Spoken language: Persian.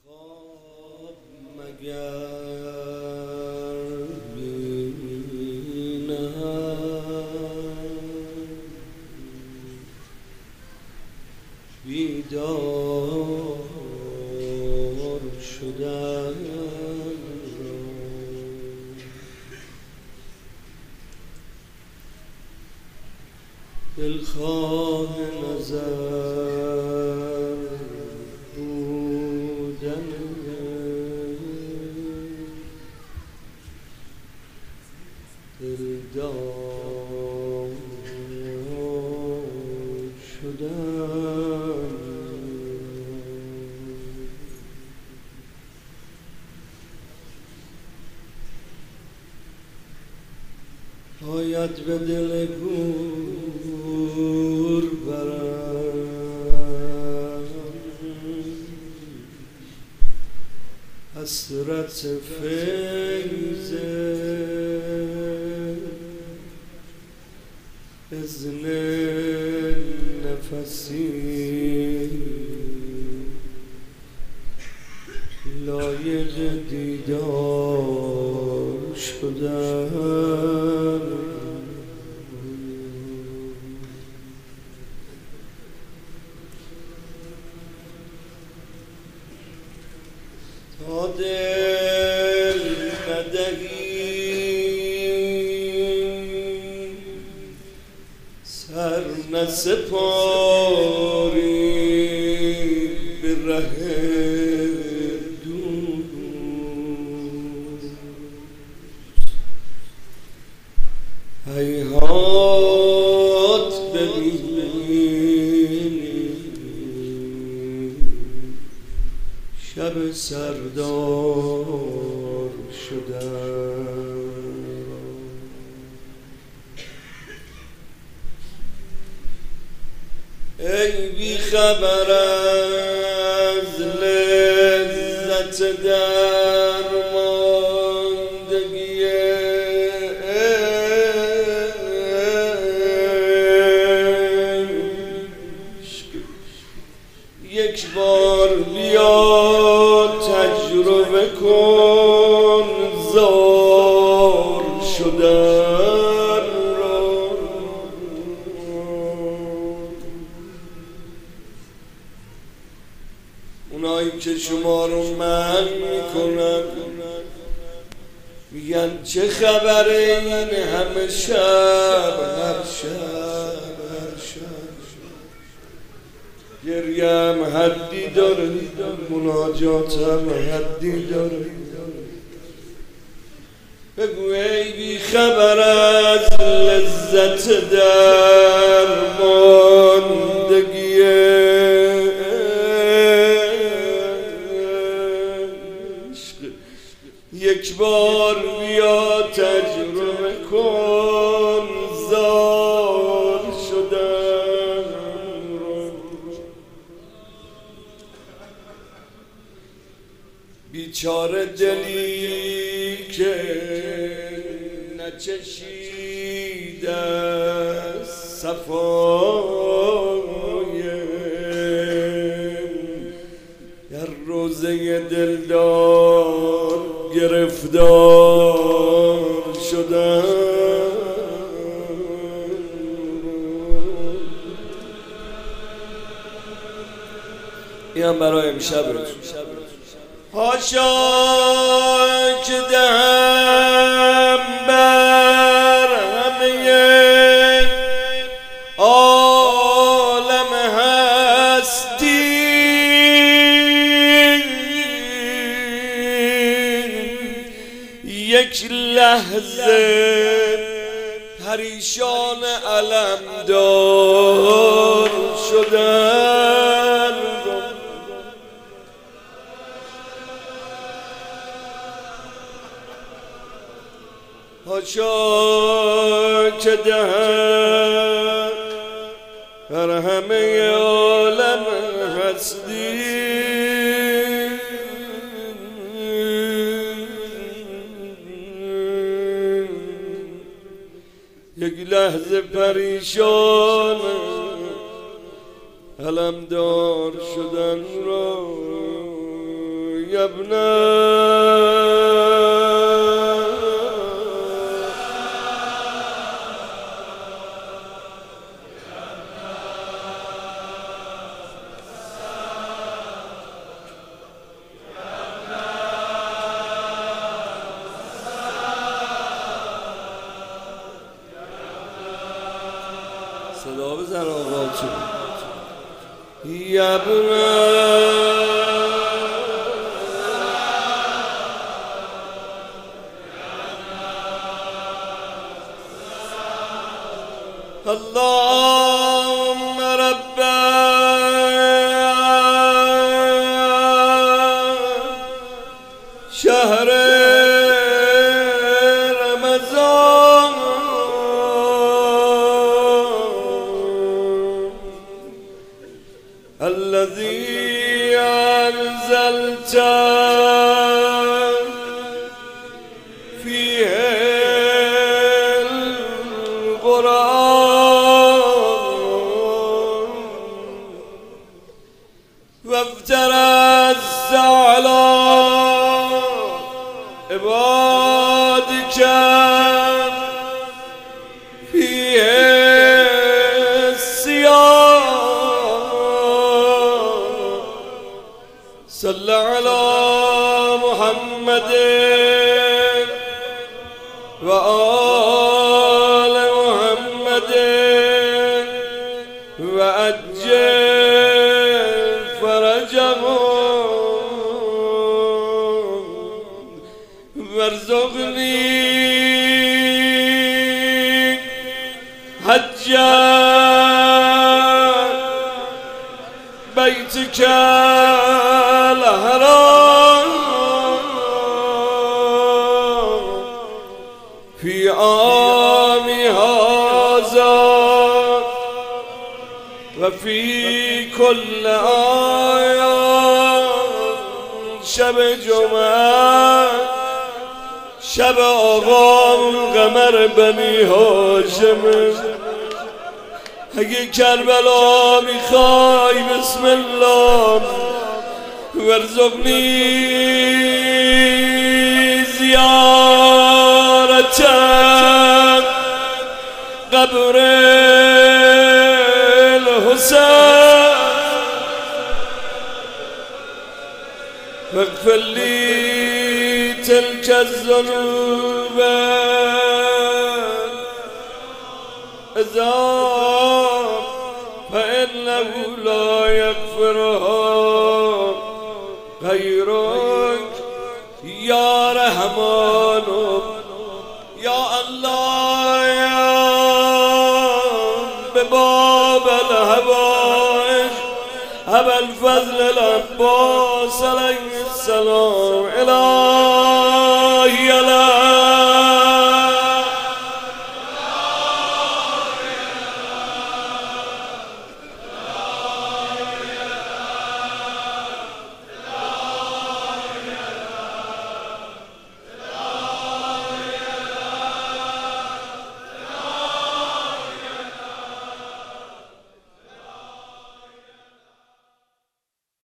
خواب مگر بینم بیدار شدم دلخواه نظر بودن دلدار شدن باید به دل گور برم حسرت فیض اذن نفسی لایق دیدار شدن تا دل ندهی سر نسپاری به ره دوست هیهات ببینی شب سردار شدن ای بی خبر از لذت درماندگی عشق یک بار بیا تجربه کن زار شدن را اونایی که شما رو من میکنن میگن چه خبره این همه شب هر شب گریم حدی داره مناجاتم حدی داره بگو ای بی خبر از لذت درماندگی عشق یک بار بیا تجربه کن زار شدن بیچاره دلی که نچشید از صفای در روزه دلدار گرفتار شدن این هم برای امشب هاشا که دهم بر همه عالم هستی یک لحظه پریشان علمدار شدن هاشا که دهم بر همه عالم هستی یک لحظه پریشان علمدار شدن را يا ابن صدا بزن آقا چه یا ابن اللهم رب شهر رمضان الذي أنزلت فيه القرآن وافترضت على عبادك فيه الصيام صل على محمد وآل محمد وأجل فرجهم وارزقني حج بيتك الحرام في عام هذا وفي كل شب جمعه شب آقا قمر بنی هاشم اگه کربلا میخوای بسم الله وارزقنی زیارت قبر الحسین واغفر لي تلك الذنوب إذا فإنه لا يغفرها غيرك يا رحمن يا الله يا بباب الهوائج أبا الفضل العباس عليه السلام إلهي لا